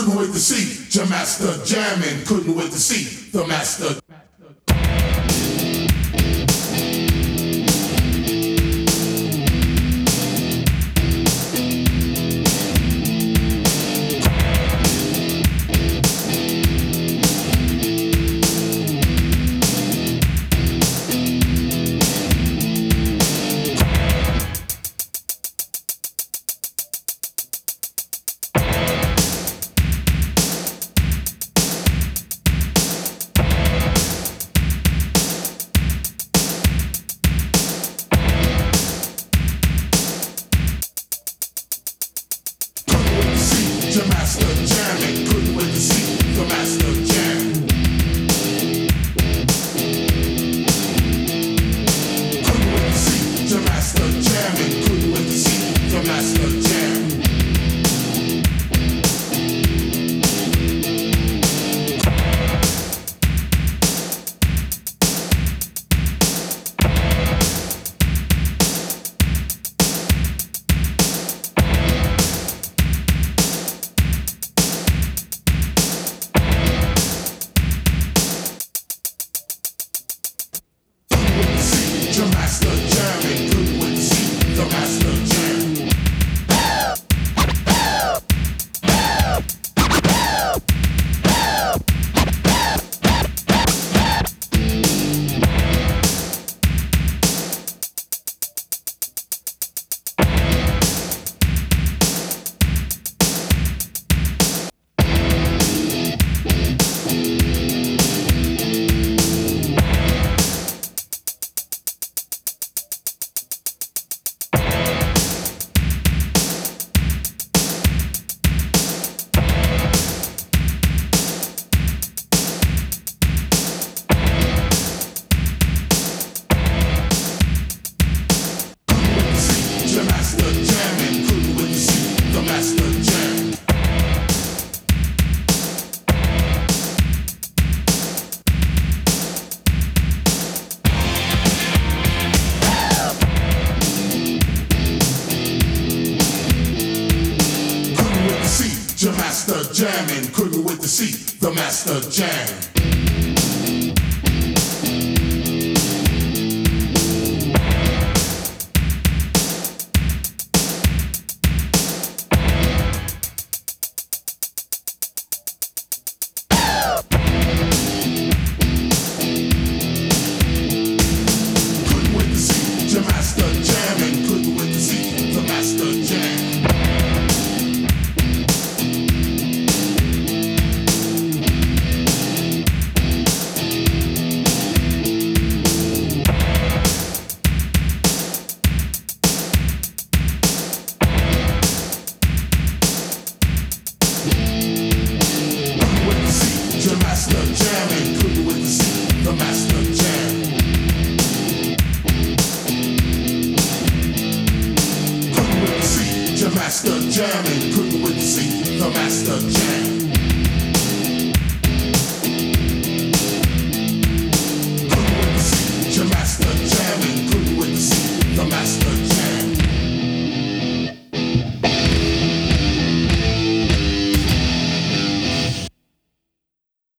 couldn't wait to see your master jamming, couldn't wait to see the master. Your master jamming, couldn't wait to see the master jam. Couldn't wait to see your master jamming, couldn't wait to see the master jam. Your master jamming, couldn't wait to see the master jam. Your master jamming, couldn't wait to see the master jam. Couldn't wait to see your master jamming, couldn't wait to see the master jam. Your master jamming, couldn't wait to see the master jam. Couldn't wait to see your master jamming, couldn't wait to see the master jam. Your master jamming, couldn't wait to see the master jam.